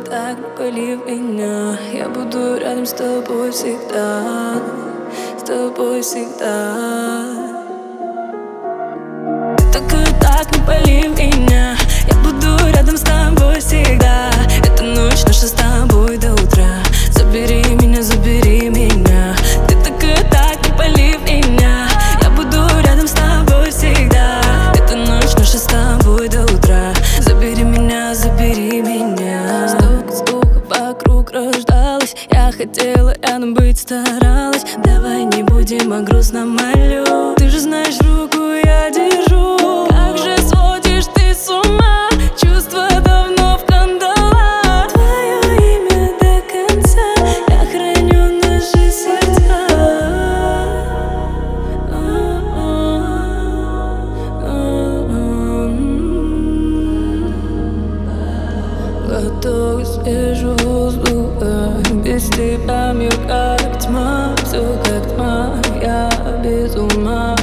так не пали меня. Я буду рядом с тобой всегда, с тобой всегда. Только так не пали меня. Я буду рядом с тобой всегда. Эта ночь наша с тобой до утра. Забери меня, забери меня. Ты только так не пали меня. Я буду рядом с тобой всегда. Эта ночь наша с тобой до утра. Забери меня, забери меня. Стук звука вокруг рождалась. Я хотела рядом быть, старалась. Давай не будем о грустном, молю. Ты же знаешь, руку я держу. Как же сводишь ты с ума. Чувства давно в кандалах. Твое имя до конца. Я храню наши сердца. Готовый свежего воздуха. Без тебя мир как тьма. Все как тьма, я без ума.